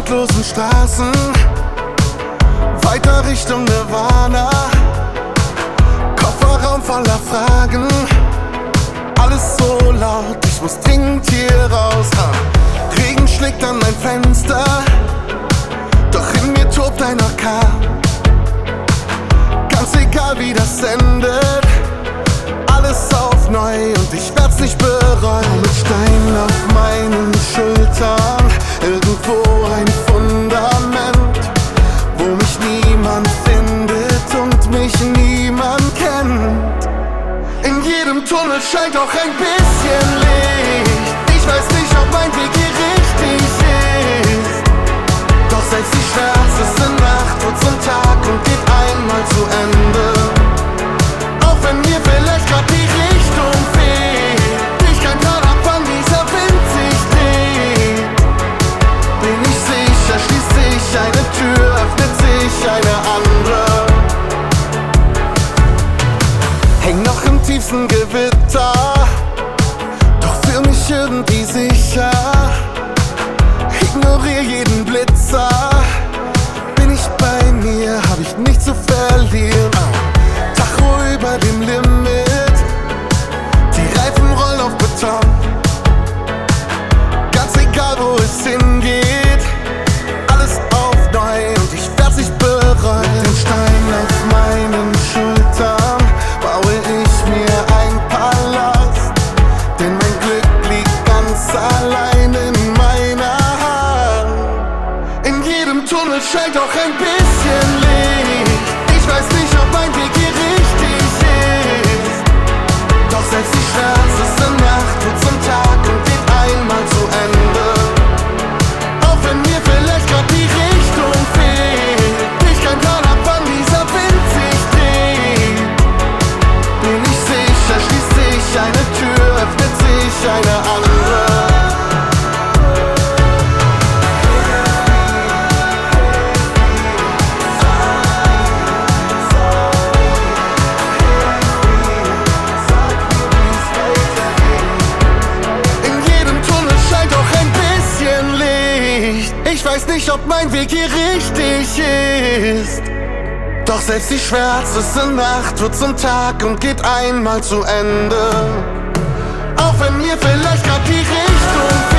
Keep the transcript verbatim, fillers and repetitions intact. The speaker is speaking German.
endlosen Straßen, weiter Richtung Nirvana. Kofferraum voller Fragen, alles so laut, ich muss dringend hier raus. Regen schlägt an mein Fenster, doch in mir tobt ein Orkan. Ganz egal wie das endet, alles auf neu und ich werd's nicht bereuen. Mit Steinen auf meinen Schultern, irgendwo ein Fundament, wo mich niemand findet und mich niemand kennt. In jedem Tunnel scheint auch ein bisschen Licht. Ich weiß nicht, ob mein Weg hier richtig ist, doch selbst die schwärzeste Nacht wird zum Tag und geht einmal zu Ende. Auch wenn mir vielleicht grad die Richtung fehlt, ich kein Plan hab, wann dieser Wind sich dreht, bin ich sicher, schließt sich eine Tür, öffnet sich eine andere. Häng noch im tiefsten Gewitter, doch fühl mich irgendwie sicher. Ignoriere jeden Blitzer, bin ich bei mir, hab ich nichts zu verlieren. Tacho über dem Limit, die Reifen rollen auf Beton. Ganz egal wo es hingeht, alles auf neu und ich werd's nicht bereuen. Mit den Steinen auf meinen Schultern baue ich mir ein Palast, denn mein Glück liegt ganz allein in meiner Hand. In jedem Tunnel scheint auch ein bisschen Licht. Ich weiß nicht, ob mein Weg hier richtig ist, doch selbst die schwärzeste Nacht wird zum Tag und geht einmal zu Ende. Auch wenn mir vielleicht grad die Richtung fehlt, ich kein Plan hab, wann dieser Wind sich dreht, bin ich sicher, schließt sich eine Tür, öffnet sich eine andere. Ich weiß nicht, ob mein Weg hier richtig ist, doch selbst die schwärzeste Nacht wird zum Tag und geht einmal zu Ende. Auch wenn mir vielleicht grad die Richtung